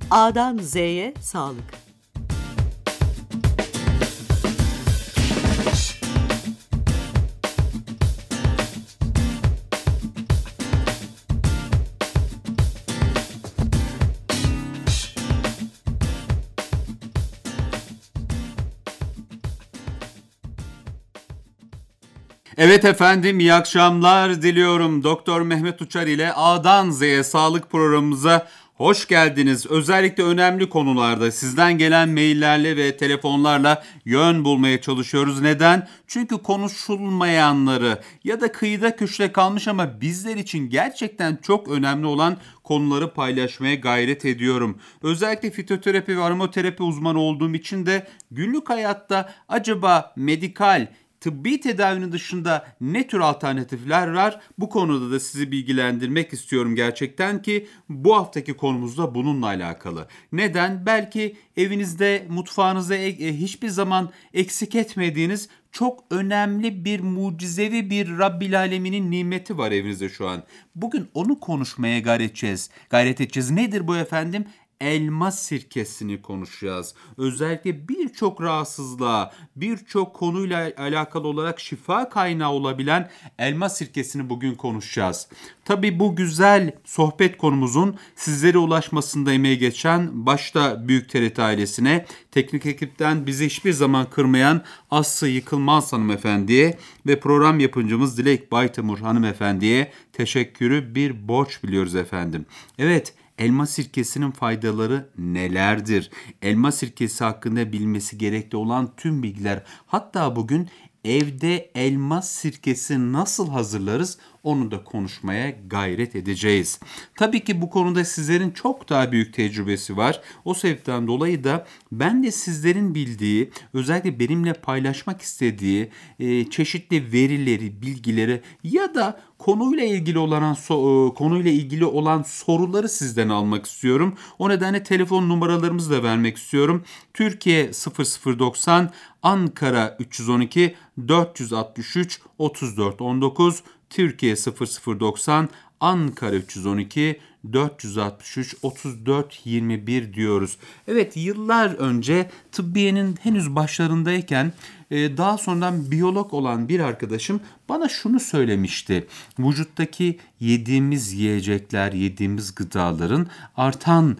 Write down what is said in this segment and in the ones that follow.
A'dan Z'ye sağlık. Evet efendim, iyi akşamlar diliyorum. Doktor Mehmet Uçar ile A'dan Z'ye sağlık programımıza hoş geldiniz. Özellikle önemli konularda sizden gelen maillerle ve telefonlarla yön bulmaya çalışıyoruz. Neden? Çünkü konuşulmayanları ya da kıyıda köşede kalmış ama bizler için gerçekten çok önemli olan konuları paylaşmaya gayret ediyorum. Özellikle fitoterapi ve aromaterapi uzmanı olduğum için de günlük hayatta acaba medikal, tıbbi tedavinin dışında ne tür alternatifler var? Bu konuda da sizi bilgilendirmek istiyorum gerçekten ki bu haftaki konumuz da bununla alakalı. Neden? Belki evinizde, mutfağınızda hiçbir zaman eksik etmediğiniz çok önemli bir mucizevi bir Rabbil Alemin'in nimeti var evinizde şu an. Bugün onu konuşmaya gayret edeceğiz. Nedir bu efendim? Elma sirkesini konuşacağız. Özellikle birçok rahatsızlığa, birçok konuyla alakalı olarak şifa kaynağı olabilen elma sirkesini bugün konuşacağız. Tabii bu güzel sohbet konumuzun sizlere ulaşmasında emeği geçen başta Büyük TRT ailesine, teknik ekipten bizi hiçbir zaman kırmayan Aslı Yıkılmaz hanımefendiye ve program yapımcımız Dilek Baytamur hanımefendiye teşekkürü bir borç biliyoruz efendim. Evet, elma sirkesinin faydaları nelerdir? Elma sirkesi hakkında bilmesi gerekli olan tüm bilgiler. Hatta bugün evde elma sirkesi nasıl hazırlarız? Onu da konuşmaya gayret edeceğiz. Tabii ki bu konuda sizlerin çok daha büyük tecrübesi var. O sebepten dolayı da ben de sizlerin bildiği, özellikle benimle paylaşmak istediği çeşitli verileri, bilgileri ya da konuyla ilgili olan soruları sizden almak istiyorum. O nedenle telefon numaralarımızı da vermek istiyorum. Türkiye 0090, Ankara 312 463 34 19, Türkiye 0090, Ankara 312 463 34 21 diyoruz. Evet, yıllar önce tıbbiyenin henüz başlarındayken daha sonradan biyolog olan bir arkadaşım bana şunu söylemişti. Vücuttaki yediğimiz yiyecekler, yediğimiz gıdaların artan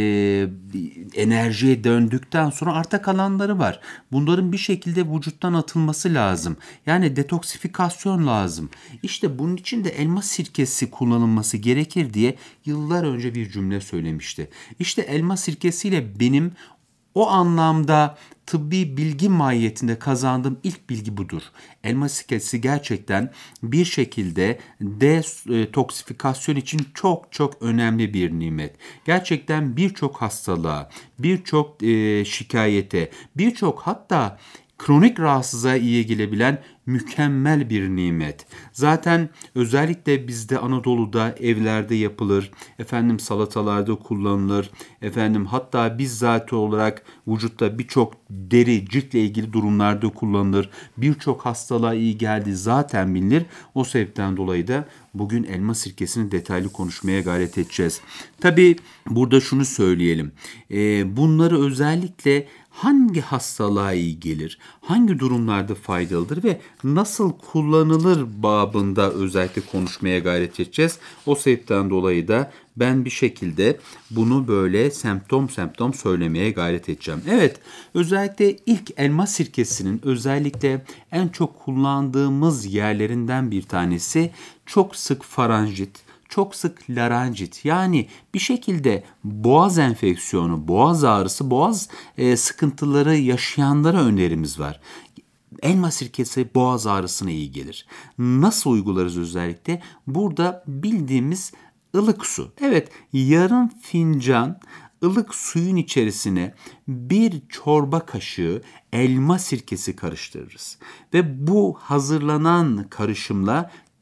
enerjiye döndükten sonra arta kalanları var. Bunların bir şekilde vücuttan atılması lazım. Yani detoksifikasyon lazım. İşte bunun için de elma sirkesi kullanılması gerekir diye yıllar önce bir cümle söylemişti. İşte elma sirkesiyle benim o anlamda tıbbi bilgi mahiyetinde kazandığım ilk bilgi budur. Elma sirkesi gerçekten bir şekilde detoksifikasyon için çok çok önemli bir nimet. Gerçekten birçok hastalığa, birçok şikayete, birçok hatta kronik rahatsızlığa iyi gelebilen mükemmel bir nimet. Zaten özellikle bizde Anadolu'da evlerde yapılır, salatalarda kullanılır, hatta bizzat olarak vücutta birçok deri, ciltle ilgili durumlarda kullanılır. Birçok hastalığa iyi geldiği zaten bilinir. O sebepten dolayı da bugün elma sirkesini detaylı konuşmaya gayret edeceğiz. Tabii burada şunu söyleyelim. Bunları özellikle hangi hastalığa iyi gelir, hangi durumlarda faydalıdır ve nasıl kullanılır babında özellikle konuşmaya gayret edeceğiz. O sebepten dolayı da ben bir şekilde bunu böyle semptom söylemeye gayret edeceğim. Evet, özellikle ilk elma sirkesinin özellikle en çok kullandığımız yerlerinden bir tanesi çok sık faranjit, çok sık laranjit, yani bir şekilde boğaz enfeksiyonu, boğaz ağrısı, boğaz sıkıntıları yaşayanlara önerimiz var. Elma sirkesi boğaz ağrısına iyi gelir. Nasıl uygularız özellikle? Burada bildiğimiz ılık su. Evet, yarım fincan ılık suyun içerisine bir çorba kaşığı elma sirkesi karıştırırız. Ve bu hazırlanan karışımla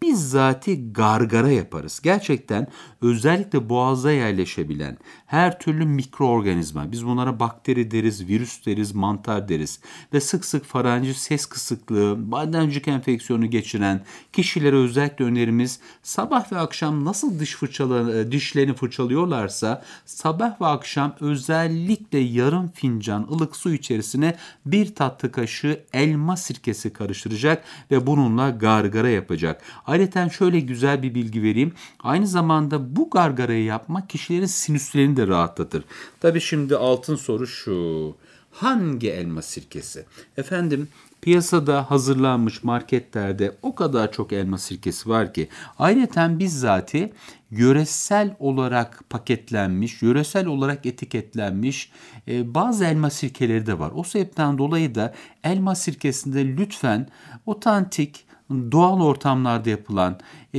bizzati gargara yaparız. Gerçekten özellikle boğaza yerleşebilen her türlü mikroorganizma, biz bunlara bakteri deriz, virüs deriz, mantar deriz ve sık sık faranjit ses kısıklığı, bademcik enfeksiyonu geçiren kişilere özellikle önerimiz sabah ve akşam nasıl dişlerini fırçalıyorlarsa sabah ve akşam özellikle yarım fincan ılık su içerisine bir tatlı kaşığı elma sirkesi karıştıracak ve bununla gargara yapacak. Ayrıca şöyle güzel bir bilgi vereyim. Aynı zamanda bu gargarayı yapmak kişilerin sinüslerini de rahatlatır. Tabii şimdi altın soru şu. Hangi elma sirkesi? Efendim, piyasada hazırlanmış marketlerde o kadar çok elma sirkesi var ki. Ayrıca bizzati yöresel olarak paketlenmiş, yöresel olarak etiketlenmiş bazı elma sirkeleri de var. O sebepten dolayı da elma sirkesinde lütfen otantik, doğal ortamlarda yapılan,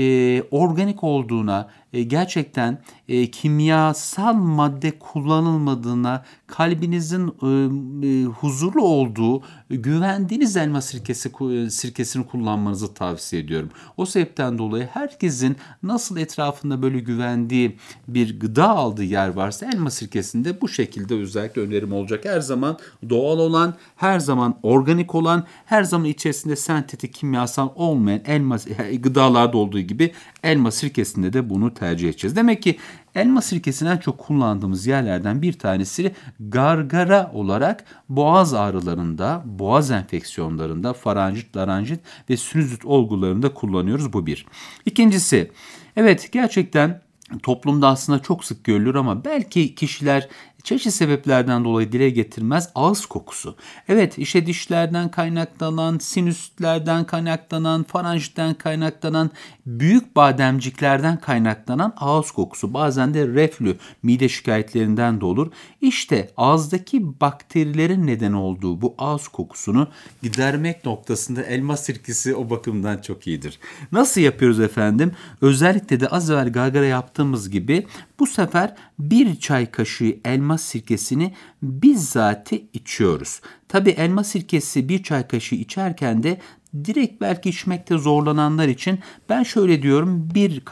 organik olduğuna, gerçekten kimyasal madde kullanılmadığına, kalbinizin huzurlu olduğu, güvendiğiniz elma sirkesini kullanmanızı tavsiye ediyorum. O sebepten dolayı herkesin nasıl etrafında böyle güvendiği bir gıda aldığı yer varsa elma sirkesinde bu şekilde özellikle önerim olacak. Her zaman doğal olan, her zaman organik olan, her zaman içerisinde sentetik kimyasal olmayan elma gıdalarda olduğu gibi elma sirkesinde de bunu tercih edeceğiz. Demek ki elma sirkesini en çok kullandığımız yerlerden bir tanesi gargara olarak boğaz ağrılarında, boğaz enfeksiyonlarında, faranjit, laranjit ve sinüzit olgularında kullanıyoruz. Bu bir. İkincisi, evet gerçekten toplumda aslında çok sık görülür ama belki kişiler çeşitli sebeplerden dolayı dile getirmez, ağız kokusu. Evet, işte dişlerden kaynaklanan, sinüslerden kaynaklanan, faranjitten kaynaklanan, büyük bademciklerden kaynaklanan ağız kokusu. Bazen de reflü, mide şikayetlerinden de olur. İşte ağızdaki bakterilerin neden olduğu bu ağız kokusunu gidermek noktasında elma sirkesi o bakımdan çok iyidir. Nasıl yapıyoruz efendim? Özellikle de az evvel gargara yaptığımız gibi bu sefer bir çay kaşığı elma sirkesini bizzati içiyoruz. Tabii elma sirkesi bir çay kaşığı içerken de direkt belki içmekte zorlananlar için ben şöyle diyorum,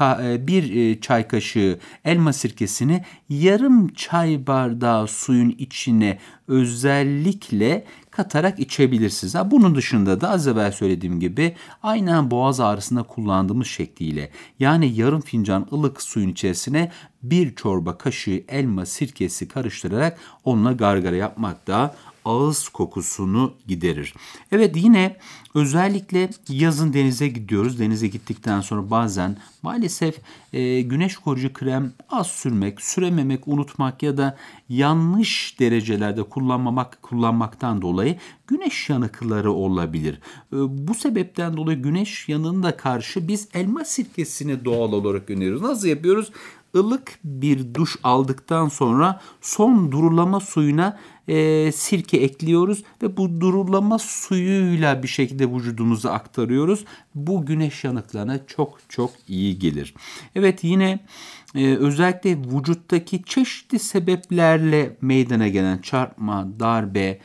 bir çay kaşığı elma sirkesini yarım çay bardağı suyun içine özellikle katarak içebilirsiniz. Bunun dışında da az evvel söylediğim gibi aynen boğaz ağrısında kullandığımız şekliyle, yani yarım fincan ılık suyun içerisine bir çorba kaşığı elma sirkesi karıştırarak onunla gargara yapmak da ağız kokusunu giderir. Evet, yine özellikle yazın denize gidiyoruz. Denize gittikten sonra bazen maalesef güneş koruyucu krem az sürmek, sürememek, unutmak ya da yanlış derecelerde kullanmaktan dolayı güneş yanıkları olabilir. Bu sebepten dolayı güneş yanığına karşı biz elma sirkesini doğal olarak öneriyoruz. Nasıl yapıyoruz? Ilık bir duş aldıktan sonra son durulama suyuna sirke ekliyoruz ve bu durulama suyuyla bir şekilde vücudumuza aktarıyoruz. Bu güneş yanıklarına çok çok iyi gelir. Evet, yine özellikle vücuttaki çeşitli sebeplerle meydana gelen çarpma, darbe,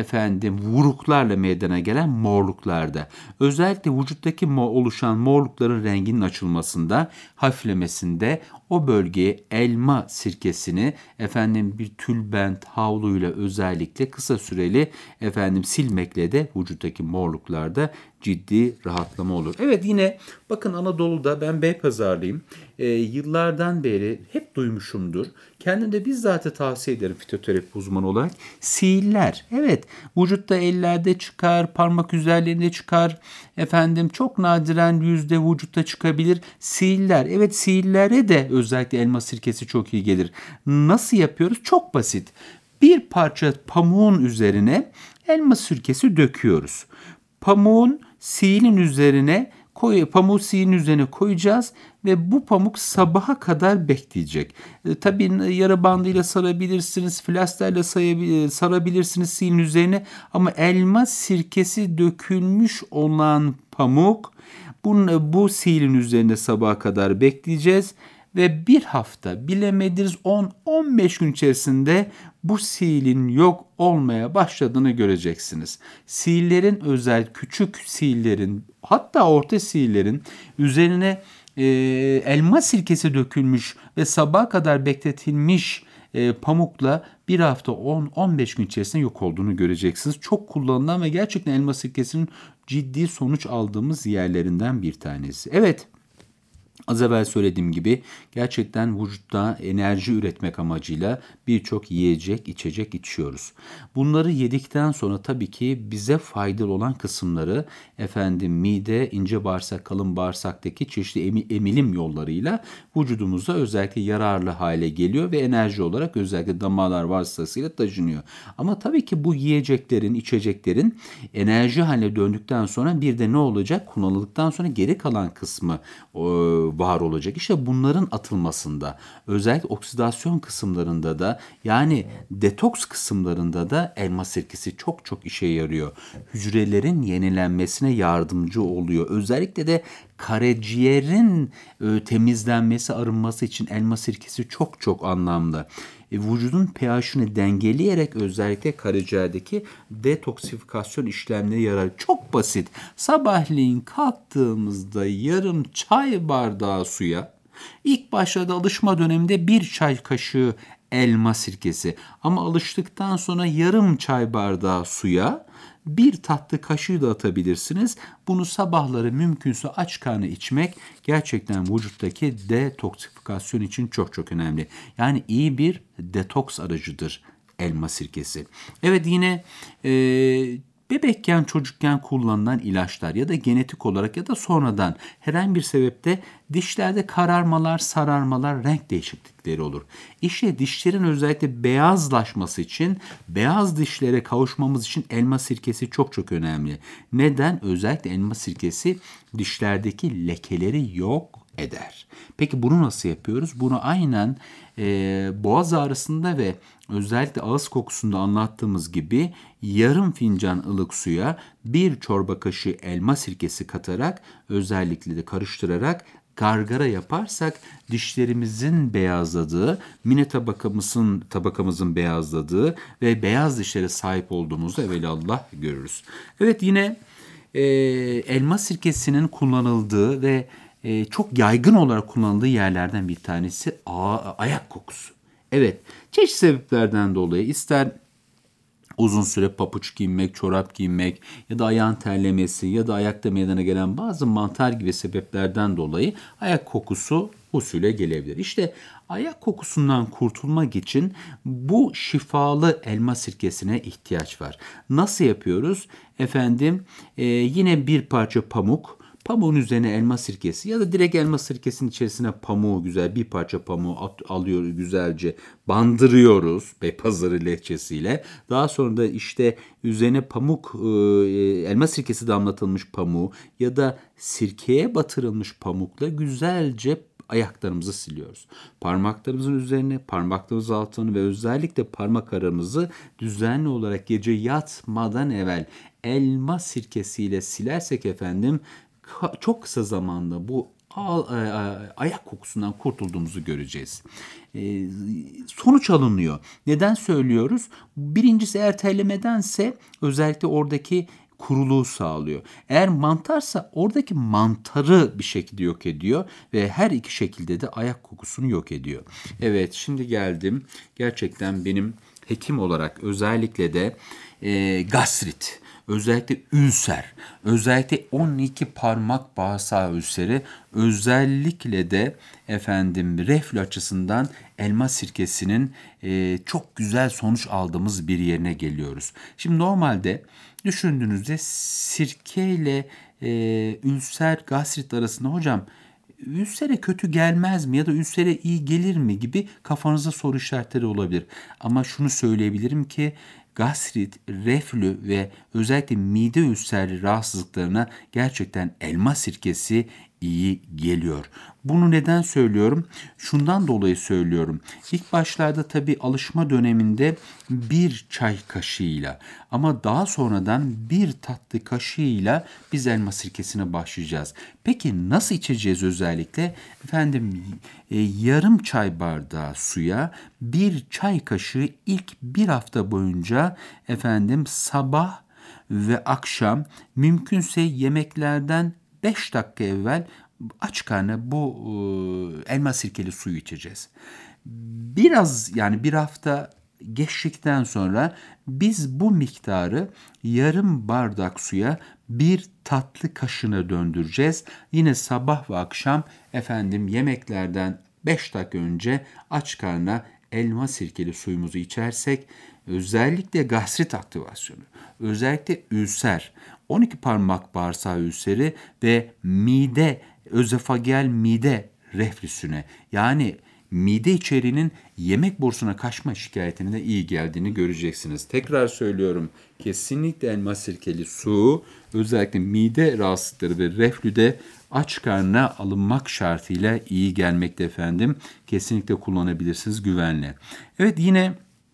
vuruklarla meydana gelen morluklarda, özellikle vücuttaki oluşan morlukların renginin açılmasında, hafiflemesinde o bölgeye elma sirkesini bir tülbent havluyla özellikle kısa süreli silmekle de vücuttaki morluklarda ciddi rahatlama olur. Evet, yine bakın Anadolu'da, ben Beypazarlıyım. Yıllardan beri hep duymuşumdur. Kendim de bizzat tavsiye ederim fitoterapi uzmanı olarak. Sihirler. Evet, vücutta ellerde çıkar, parmak üzerlerinde çıkar. Çok nadiren yüzde vücutta çıkabilir. Sihirler. Evet, sihirlere de özellikle elma sirkesi çok iyi gelir. Nasıl yapıyoruz? Çok basit. Bir parça pamuğun üzerine elma sirkesi döküyoruz. Pamuğun sihirinin üzerine koyacağız ve bu pamuk sabaha kadar bekleyecek. Tabii yara bandıyla sarabilirsiniz, flasterle sarabilirsiniz sihirinin üzerine, ama elma sirkesi dökülmüş olan pamuk bu sihirinin üzerinde sabaha kadar bekleyeceğiz. ve bir hafta, bilemediniz 10-15 gün içerisinde bu siilin yok olmaya başladığını göreceksiniz. Siillerin, özel küçük siillerin, hatta orta siillerin üzerine elma sirkesi dökülmüş ve sabaha kadar bekletilmiş pamukla bir hafta 10-15 gün içerisinde yok olduğunu göreceksiniz. Çok kullanılan ve gerçekten elma sirkesinin ciddi sonuç aldığımız yerlerinden bir tanesi. Evet. Az evvel söylediğim gibi gerçekten vücutta enerji üretmek amacıyla birçok yiyecek, içecek içiyoruz. Bunları yedikten sonra tabii ki bize faydalı olan kısımları mide, ince bağırsak, kalın bağırsaktaki çeşitli emilim yollarıyla vücudumuza özellikle yararlı hale geliyor ve enerji olarak özellikle damarlar vasıtasıyla taşınıyor. Ama tabii ki bu yiyeceklerin, içeceklerin enerji haline döndükten sonra bir de ne olacak? Kullanıldıktan sonra geri kalan kısmı var olacak. İşte bunların atılmasında, özellikle oksidasyon kısımlarında da, yani detoks kısımlarında da elma sirkesi çok çok işe yarıyor. Hücrelerin yenilenmesine yardımcı oluyor. Özellikle de karaciğerin temizlenmesi, arınması için elma sirkesi çok çok anlamlı. Vücudun pH'ini dengeleyerek özellikle karaciğerdeki detoksifikasyon işlemleri yarar. Çok basit. Sabahleyin kalktığımızda yarım çay bardağı suya, ilk başlarda alışma döneminde 1 çay kaşığı elma sirkesi, ama alıştıktan sonra yarım çay bardağı suya 1 tatlı kaşığı da atabilirsiniz. Bunu sabahları mümkünse aç karnı içmek gerçekten vücuttaki detoksifikasyon için çok çok önemli. Yani iyi bir detoks aracıdır elma sirkesi. Evet, yine bebekken, çocukken kullanılan ilaçlar ya da genetik olarak ya da sonradan herhangi bir sebepte dişlerde kararmalar, sararmalar, renk değişiklikleri olur. İşte dişlerin özellikle beyazlaşması için, beyaz dişlere kavuşmamız için elma sirkesi çok çok önemli. Neden? Özellikle elma sirkesi dişlerdeki lekeleri yok eder. Peki bunu nasıl yapıyoruz? Bunu aynen boğaz ağrısında ve özellikle ağız kokusunda anlattığımız gibi yarım fincan ılık suya 1 çorba kaşığı elma sirkesi katarak, özellikle de karıştırarak gargara yaparsak dişlerimizin beyazladığı, mine tabakamızın beyazladığı ve beyaz dişlere sahip olduğumuzu evelallah görürüz. Evet, yine elma sirkesinin kullanıldığı ve çok yaygın olarak kullanıldığı yerlerden bir tanesi ayak kokusu. Evet, çeşitli sebeplerden dolayı ister uzun süre papuç giymek, çorap giymek ya da ayağın terlemesi ya da ayakta meydana gelen bazı mantar gibi sebeplerden dolayı ayak kokusu usulü gelebilir. İşte ayak kokusundan kurtulmak için bu şifalı elma sirkesine ihtiyaç var. Nasıl yapıyoruz? Yine bir parça pamuk, pamuğun üzerine elma sirkesi ya da direkt elma sirkesinin içerisine pamuğu, güzel bir parça pamuğu alıyoruz, güzelce bandırıyoruz Beypazarı lehçesiyle. Daha sonra da işte üzerine elma sirkesi damlatılmış pamuğu ya da sirkeye batırılmış pamukla güzelce ayaklarımızı siliyoruz. Parmaklarımızın üzerine, parmaklarımızın altını ve özellikle parmak aramızı düzenli olarak gece yatmadan evvel elma sirkesiyle silersek çok kısa zamanda bu ayak kokusundan kurtulduğumuzu göreceğiz. Sonuç alınıyor. Neden söylüyoruz? Birincisi, eğer terlemedense özellikle oradaki kuruluğu sağlıyor. Eğer mantarsa oradaki mantarı bir şekilde yok ediyor ve her iki şekilde de ayak kokusunu yok ediyor. Evet, şimdi geldim. Gerçekten benim hekim olarak özellikle de gastrit, özellikle ülser, özellikle 12 parmak bağırsağı ülseri, özellikle de reflü açısından elma sirkesinin çok güzel sonuç aldığımız bir yerine geliyoruz. Şimdi normalde düşündüğünüzde sirke ile ülser, gastrit arasında hocam ülsere kötü gelmez mi ya da ülsere iyi gelir mi gibi kafanızda soru işaretleri olabilir. Ama şunu söyleyebilirim ki gastrit, reflü ve özellikle mide ülseri rahatsızlıklarına gerçekten elma sirkesi iyi geliyor. Bunu neden söylüyorum? Şundan dolayı söylüyorum. İlk başlarda tabii alışma döneminde bir çay kaşığıyla ama daha sonradan bir tatlı kaşığıyla biz elma sirkesine başlayacağız. Peki nasıl içeceğiz özellikle? Efendim yarım çay bardağı suya bir çay kaşığı ilk bir hafta boyunca sabah ve akşam mümkünse yemeklerden 5 dakika evvel aç karnına bu elma sirkeli suyu içeceğiz. Biraz yani bir hafta geçtikten sonra biz bu miktarı yarım bardak suya bir tatlı kaşığına döndüreceğiz. Yine sabah ve akşam yemeklerden 5 dakika önce aç karnına elma sirkeli suyumuzu içersek özellikle gastrit aktivasyonu, özellikle ülser, 12 parmak bağırsağı ülseri ve özofageal mide reflüsüne yani mide içeriğinin yemek borusuna kaçma şikayetine de iyi geldiğini göreceksiniz. Tekrar söylüyorum, kesinlikle elma sirkeli su özellikle mide rahatsızlıkları ve reflüde aç karnına alınmak şartıyla iyi gelmekte efendim. Kesinlikle kullanabilirsiniz güvenle. Evet, yine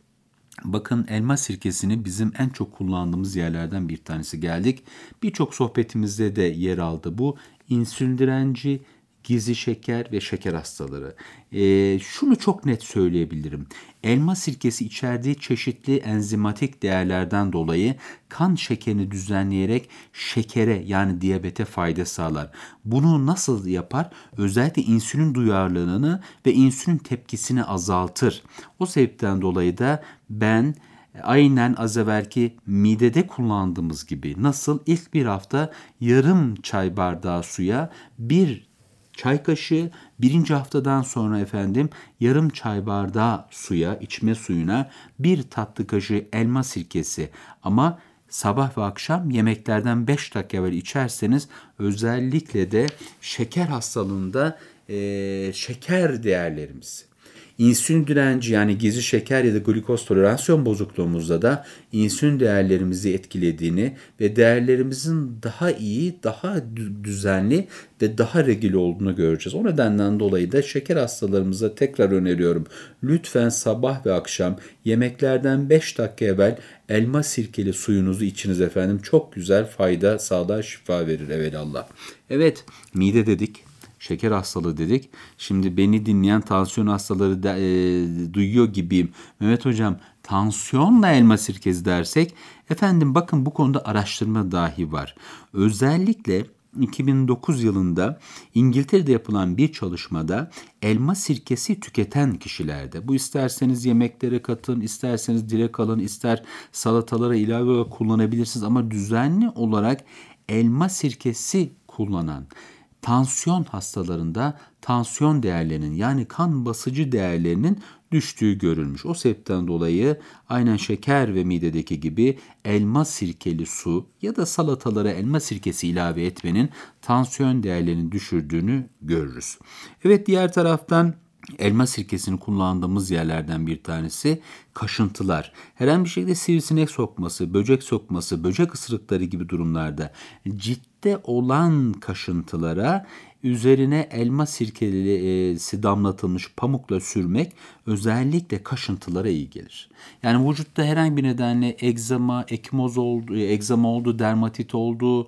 bakın elma sirkesini bizim en çok kullandığımız yerlerden bir tanesi geldik. Birçok sohbetimizde de yer aldı bu. İnsülin direnci, gizli şeker ve şeker hastaları. Şunu çok net söyleyebilirim. Elma sirkesi içerdiği çeşitli enzimatik değerlerden dolayı kan şekerini düzenleyerek şekere yani diyabete fayda sağlar. Bunu nasıl yapar? Özellikle insülin duyarlılığını ve insülin tepkisini azaltır. O sebepten dolayı da ben aynen az evvelki midede kullandığımız gibi nasıl ilk bir hafta yarım çay bardağı suya bir çay kaşığı, birinci haftadan sonra yarım çay bardağı suya, içme suyuna bir tatlı kaşığı elma sirkesi ama sabah ve akşam yemeklerden 5 dakika evvel içerseniz özellikle de şeker hastalığında şeker değerlerimiz, İnsülin direnci yani gizli şeker ya da glikoz tolerasyon bozukluğumuzda da insülin değerlerimizi etkilediğini ve değerlerimizin daha iyi, daha düzenli ve daha regüle olduğunu göreceğiz. O nedenden dolayı da şeker hastalarımıza tekrar öneriyorum. Lütfen sabah ve akşam yemeklerden 5 dakika evvel elma sirkeli suyunuzu içiniz efendim. Çok güzel fayda sağlar, şifa verir evelallah. Evet, mide dedik. Şeker hastalığı dedik. Şimdi beni dinleyen tansiyon hastaları duyuyor gibiyim. Mehmet Hocam, tansiyonla elma sirkesi dersek, bakın bu konuda araştırma dahi var. Özellikle 2009 yılında İngiltere'de yapılan bir çalışmada elma sirkesi tüketen kişilerde, bu isterseniz yemeklere katın, isterseniz direkt alın, ister salatalara ilave olarak kullanabilirsiniz ama düzenli olarak elma sirkesi kullanan tansiyon hastalarında tansiyon değerlerinin yani kan basıcı değerlerinin düştüğü görülmüş. O sebepten dolayı aynen şeker ve midedeki gibi elma sirkeli su ya da salatalara elma sirkesi ilave etmenin tansiyon değerlerini düşürdüğünü görürüz. Evet, diğer taraftan elma sirkesini kullandığımız yerlerden bir tanesi kaşıntılar. Herhangi bir şekilde sivrisinek sokması, böcek sokması, böcek ısırıkları gibi durumlarda ciltte olan kaşıntılara üzerine elma sirkesi damlatılmış pamukla sürmek özellikle kaşıntılara iyi gelir. Yani vücutta herhangi bir nedenle egzama oldu, dermatit oldu,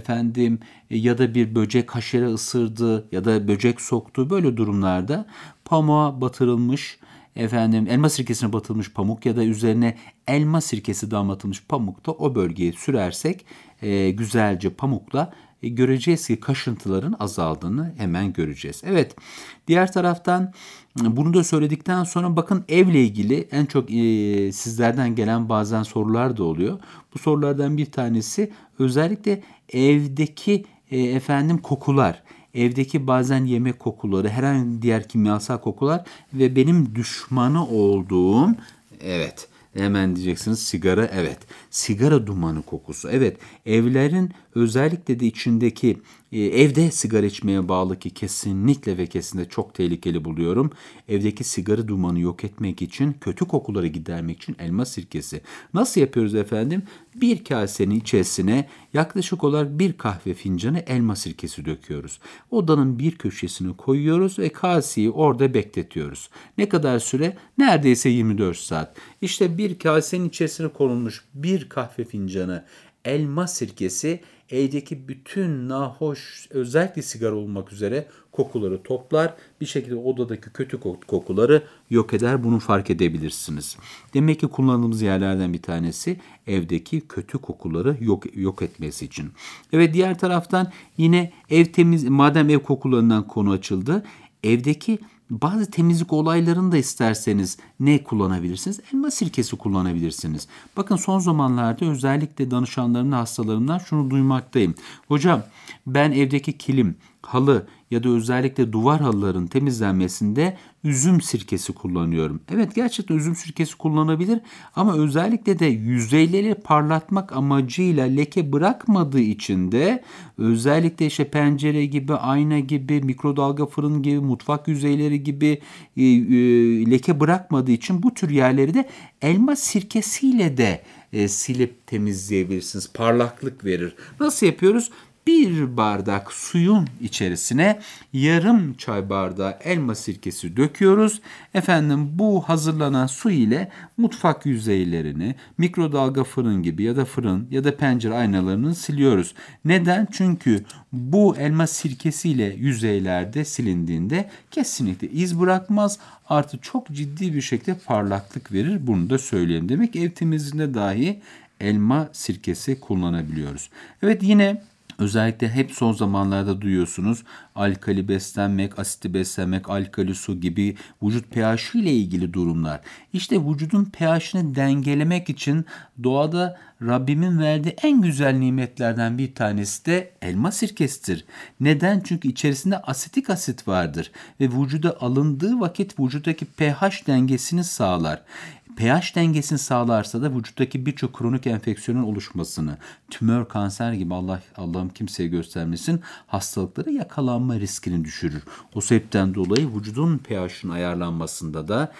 ya da bir böcek haşere ısırdı ya da böcek soktu, böyle durumlarda pamuğa batırılmış elma sirkesine batılmış pamuk ya da üzerine elma sirkesi damlatılmış pamukta o bölgeye sürersek güzelce pamukla göreceğiz ki kaşıntıların azaldığını hemen göreceğiz. Evet, diğer taraftan bunu da söyledikten sonra bakın evle ilgili en çok sizlerden gelen bazen sorular da oluyor. Bu sorulardan bir tanesi özellikle evdeki kokular. Evdeki bazen yemek kokuları, herhangi diğer kimyasal kokular ve benim düşmanı olduğum, evet, hemen diyeceksiniz sigara, evet, sigara dumanı kokusu. Evet, evlerin özellikle de içindeki Evde sigara içmeye bağlı ki kesinlikle ve kesinlikle çok tehlikeli buluyorum. Evdeki sigara dumanı yok etmek için, kötü kokuları gidermek için elma sirkesi. Nasıl yapıyoruz efendim? Bir kasenin içerisine yaklaşık olarak bir kahve fincanı elma sirkesi döküyoruz. Odanın bir köşesine koyuyoruz ve kaseyi orada bekletiyoruz. Ne kadar süre? Neredeyse 24 saat. İşte bir kasenin içerisine konulmuş bir kahve fincanı elma sirkesi evdeki bütün nahoş, özellikle sigara olmak üzere kokuları toplar. Bir şekilde odadaki kötü kokuları yok eder. Bunu fark edebilirsiniz. Demek ki kullandığımız yerlerden bir tanesi evdeki kötü kokuları yok etmesi için. Evet, diğer taraftan yine madem ev kokularından konu açıldı. Evdeki bazı temizlik olaylarını da isterseniz ne kullanabilirsiniz? Elma sirkesi kullanabilirsiniz. Bakın son zamanlarda özellikle danışanlarımdan, hastalarımdan şunu duymaktayım. Hocam, ben evdeki kilim, halı ya da özellikle duvar halıların temizlenmesinde üzüm sirkesi kullanıyorum. Evet, gerçekten üzüm sirkesi kullanabilir ama özellikle de yüzeyleri parlatmak amacıyla leke bırakmadığı için de özellikle pencere gibi, ayna gibi, mikrodalga fırın gibi, mutfak yüzeyleri gibi leke bırakmadığı için bu tür yerleri de elma sirkesiyle de silip temizleyebilirsiniz. Parlaklık verir. Nasıl yapıyoruz? Bir bardak suyun içerisine yarım çay bardağı elma sirkesi döküyoruz. Efendim, bu hazırlanan su ile mutfak yüzeylerini, mikrodalga fırın gibi ya da fırın ya da pencere aynalarını siliyoruz. Neden? Çünkü bu elma sirkesiyle yüzeylerde silindiğinde kesinlikle iz bırakmaz. Artı çok ciddi bir şekilde parlaklık verir. Bunu da söyleyeyim. Demek ev temizliğinde dahi elma sirkesi kullanabiliyoruz. Evet, yine özellikle hep son zamanlarda duyuyorsunuz. Alkali beslenmek, asitli beslenmek, alkali su gibi vücut pH ile ilgili durumlar. İşte vücudun pH'ini dengelemek için doğada Rabbimin verdiği en güzel nimetlerden bir tanesi de elma sirkesidir. Neden? Çünkü içerisinde asetik asit vardır ve vücuda alındığı vakit vücuttaki pH dengesini sağlar. pH dengesini sağlarsa da vücuttaki birçok kronik enfeksiyonun oluşmasını, tümör, kanser gibi Allah'ım kimseye göstermesin hastalıklara yakalanma riskini düşürür. O sebepten dolayı vücudun pH'inin ayarlanmasında da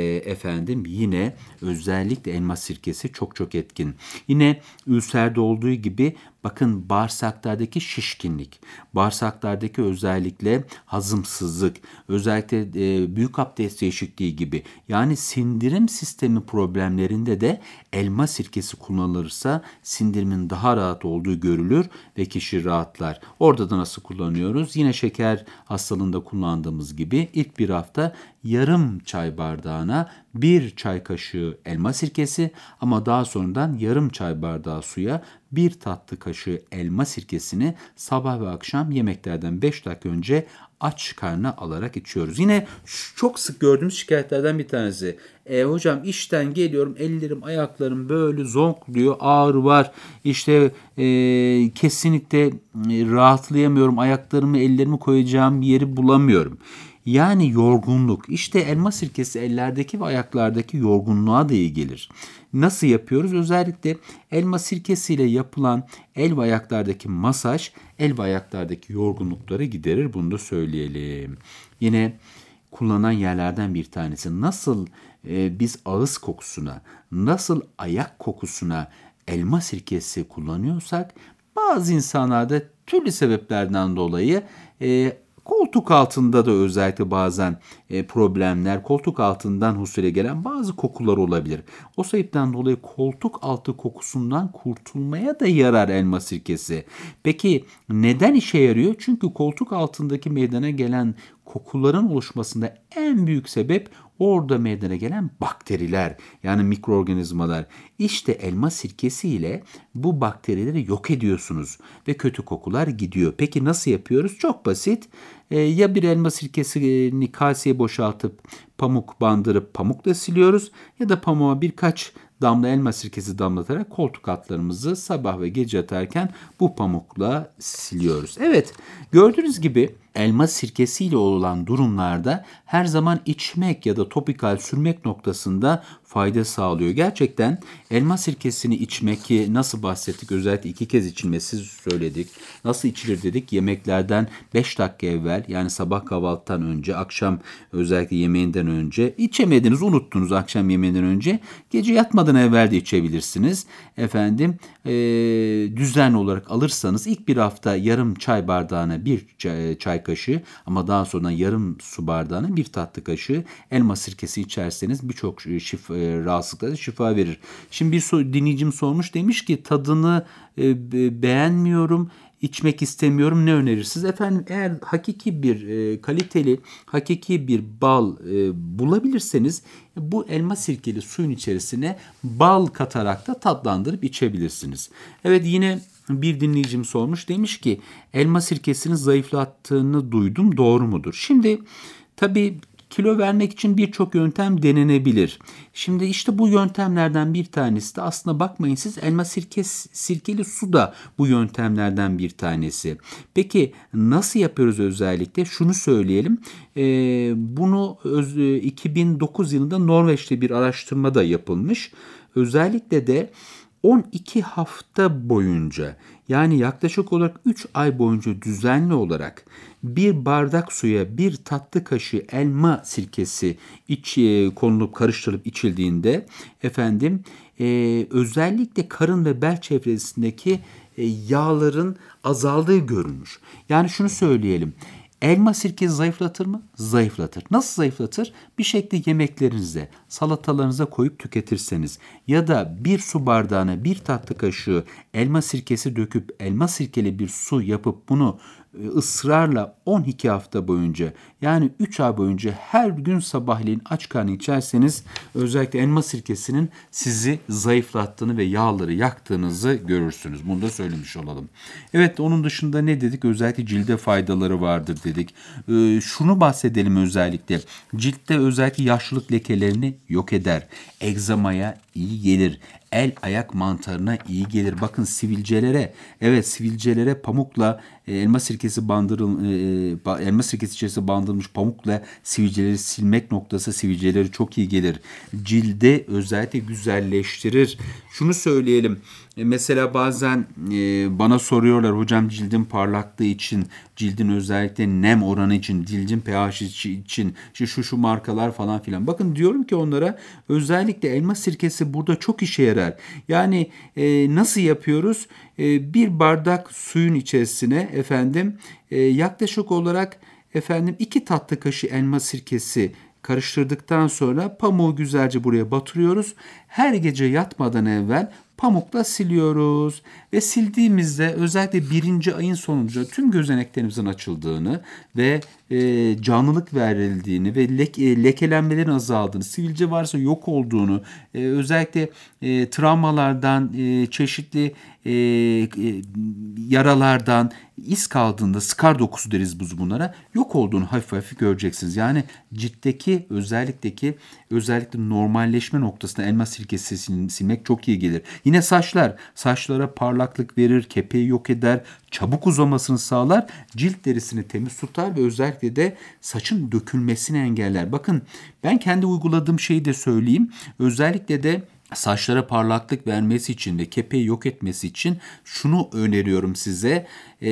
yine özellikle elma sirkesi çok etkin. Yine ülserde olduğu gibi bakın bağırsaklardaki şişkinlik, bağırsaklardaki özellikle hazımsızlık, özellikle büyük abdest değişikliği gibi yani sindirim sistemi problemlerinde de elma sirkesi kullanılırsa sindirimin daha rahat olduğu görülür ve kişi rahatlar. Orada da nasıl kullanıyoruz? Yine şeker hastalığında kullandığımız gibi ilk bir hafta yarım çay bardağına bir çay kaşığı elma sirkesi ama daha sonradan yarım çay bardağı suya bir tatlı kaşığı elma sirkesini sabah ve akşam yemeklerden 5 dakika önce aç karnına alarak içiyoruz. Yine çok sık gördüğümüz şikayetlerden bir tanesi. Hocam işten geliyorum, ellerim ayaklarım böyle zonkluyor, ağrı var. Kesinlikle rahatlayamıyorum, ayaklarımı ellerimi koyacağım bir yeri bulamıyorum. Yani yorgunluk. İşte elma sirkesi ellerdeki ve ayaklardaki yorgunluğa da iyi gelir. Nasıl yapıyoruz? Özellikle elma sirkesiyle yapılan el ve ayaklardaki masaj, el ve ayaklardaki yorgunlukları giderir. Bunu da söyleyelim. Yine kullanılan yerlerden bir tanesi. Nasıl biz ağız kokusuna, nasıl ayak kokusuna elma sirkesi kullanıyorsak, bazı insanlarda türlü sebeplerden dolayı koltuk altında da özellikle bazen problemler, koltuk altından husule gelen bazı kokular olabilir. O sebepten dolayı koltuk altı kokusundan kurtulmaya da yarar elma sirkesi. Peki neden işe yarıyor? Çünkü koltuk altındaki meydana gelen kokuların oluşmasında en büyük sebep orada meydana gelen bakteriler, yani mikroorganizmalar. İşte elma sirkesi ile bu bakterileri yok ediyorsunuz ve kötü kokular gidiyor. Peki nasıl yapıyoruz? Çok basit. Ya bir elma sirkesini kaseye boşaltıp pamuk bandırıp pamukla siliyoruz ya da pamuğa birkaç damla elma sirkesi damlatarak koltuk altlarımızı sabah ve gece yatarken bu pamukla siliyoruz. Evet, gördüğünüz gibi elma sirkesiyle olan durumlarda her zaman içmek ya da topikal sürmek noktasında fayda sağlıyor. Gerçekten elma sirkesini içmek, ki nasıl içilmesi bahsettik. Özellikle 2 kez içilmesi söyledik. Nasıl içilir dedik? Yemeklerden 5 dakika evvel, yani sabah kahvaltıdan önce, akşam özellikle yemeğinden önce, içemediniz, unuttunuz akşam yemeğinden önce, gece yatmadan evvel de içebilirsiniz. Düzenli olarak alırsanız ilk bir hafta yarım çay bardağına bir çay kaşığı, ama daha sonra yarım su bardağına bir tatlı kaşığı elma sirkesi içerseniz birçok rahatsızlıklara şifa verir. Şimdi bir dinleyicim sormuş, demiş ki tadını beğenmiyorum, içmek istemiyorum, ne önerirsiniz? Efendim, eğer hakiki bir kaliteli, hakiki bir bal bulabilirseniz bu elma sirkeli suyun içerisine bal katarak da tatlandırıp içebilirsiniz. Evet, yine bir dinleyicim sormuş, demiş ki elma sirkesini zayıflattığını duydum, doğru mudur? Şimdi tabii kilo vermek için birçok yöntem denenebilir. Şimdi işte bu yöntemlerden bir tanesi de, aslında bakmayın siz, elma sirkeli su da bu yöntemlerden bir tanesi. Peki nasıl yapıyoruz özellikle? Şunu söyleyelim. Bunu 2009 yılında Norveç'te bir araştırmada yapılmış. Özellikle de 12 hafta boyunca, yani yaklaşık olarak 3 ay boyunca düzenli olarak bir bardak suya bir tatlı kaşığı elma sirkesi konulup karıştırılıp içildiğinde özellikle karın ve bel çevresindeki yağların azaldığı görülmüş. Yani şunu söyleyelim. Elma sirkesi zayıflatır mı? Zayıflatır. Nasıl zayıflatır? Bir şekilde yemeklerinize, salatalarınıza koyup tüketirseniz ya da bir su bardağına bir tatlı kaşığı elma sirkesi döküp elma sirkeli bir su yapıp bunu ısrarla 12 hafta boyunca, yani 3 ay boyunca her gün sabahleyin aç karnı içerseniz özellikle elma sirkesinin sizi zayıflattığını ve yağları yaktığınızı görürsünüz. Bunu da söylemiş olalım. Evet, onun dışında ne dedik? Özellikle cilde faydaları vardır dedik. Şunu bahsedelim özellikle. Ciltte özellikle yaşlılık lekelerini yok eder. Egzamaya iyi gelir. El ayak mantarına iyi gelir. Bakın sivilcelere pamukla elma sirkesi içerisinde bandırılmış pamukla sivilceleri silmek noktası, sivilceleri çok iyi gelir. Cilde özellikle güzelleştirir. Şunu söyleyelim. Mesela bazen bana soruyorlar, hocam cildin parlaklığı için, cildin özellikle nem oranı için, cildin pH için şu markalar falan filan. Bakın, diyorum ki onlara, özellikle elma sirkesi burada çok işe yarar. Yani nasıl yapıyoruz? Bir bardak suyun içerisine yaklaşık olarak 2 tatlı kaşığı elma sirkesi karıştırdıktan sonra pamuğu güzelce buraya batırıyoruz. Her gece yatmadan evvel pamukla siliyoruz ve sildiğimizde özellikle 1. ayın sonunda tüm gözeneklerimizin açıldığını ve canlılık verildiğini ve lekelenmelerin azaldığını, sivilce varsa yok olduğunu, özellikle travmalardan, çeşitli yaralardan iz kaldığında, skar dokusu deriz biz bunlara, yok olduğunu hafif hafif göreceksiniz. Yani ciltteki özellikle normalleşme noktasında elma sirkesi silmek çok iyi gelir. Yine saçlara parlaklık verir, kepeği yok eder, çabuk uzamasını sağlar, cilt derisini temiz tutar ve özellikle de saçın dökülmesini engeller. Bakın, ben kendi uyguladığım şeyi de söyleyeyim. Özellikle de saçlara parlaklık vermesi için ve kepeği yok etmesi için şunu öneriyorum size.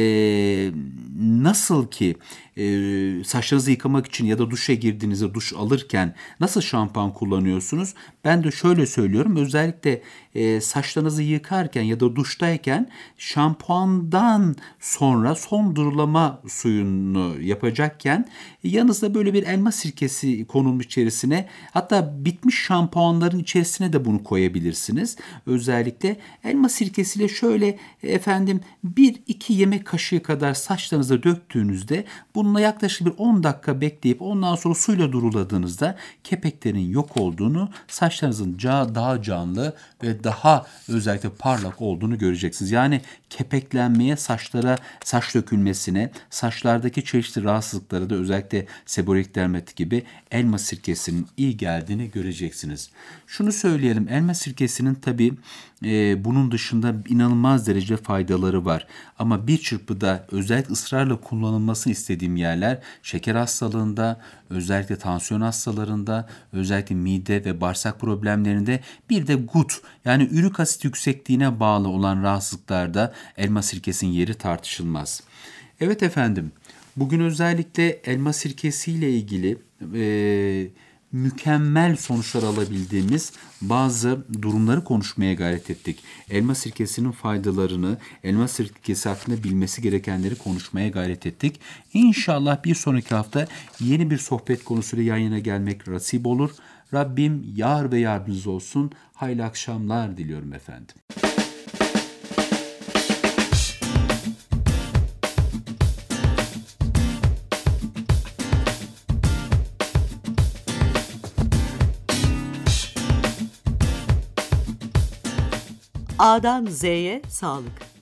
Nasıl ki saçlarınızı yıkamak için ya da duşa girdiğinizde, duş alırken nasıl şampuan kullanıyorsunuz? Ben de şöyle söylüyorum. Özellikle saçlarınızı yıkarken ya da duştayken şampuandan sonra son durulama suyunu yapacakken yanınızda böyle bir elma sirkesi konulmuş içerisine, hatta bitmiş şampuanların içerisine de bunu koyabilirsiniz. Özellikle elma sirkesiyle şöyle 1-2 yemek kaşığı kadar saçlarınıza döktüğünüzde bununla yaklaşık bir 10 dakika bekleyip ondan sonra suyla duruladığınızda kepeklerin yok olduğunu, saçlarınızın daha canlı ve daha özellikle parlak olduğunu göreceksiniz. Yani kepeklenmeye, saç dökülmesine, saçlardaki çeşitli rahatsızlıklara da özellikle seborik dermat gibi elma sirkesinin iyi geldiğini göreceksiniz. Şunu söyleyelim, elma sirkesinin tabii bunun dışında inanılmaz derece faydaları var. Ama bir çırpıda özellikle ısrarla kullanılmasını istediğim yerler şeker hastalığında, özellikle tansiyon hastalarında, özellikle mide ve bağırsak problemlerinde, bir de gut yani ürik asit yüksekliğine bağlı olan rahatsızlıklarda elma sirkesinin yeri tartışılmaz. Evet efendim, bugün özellikle elma sirkesiyle ilgili mükemmel sonuçlar alabildiğimiz bazı durumları konuşmaya gayret ettik. Elma sirkesinin faydalarını, elma sirkesi hakkında bilmesi gerekenleri konuşmaya gayret ettik. İnşallah bir sonraki hafta yeni bir sohbet konusuyla yan yana gelmek nasip olur. Rabbim yar ve yardımcınız olsun. Hayırlı akşamlar diliyorum efendim. A'dan Z'ye sağlık.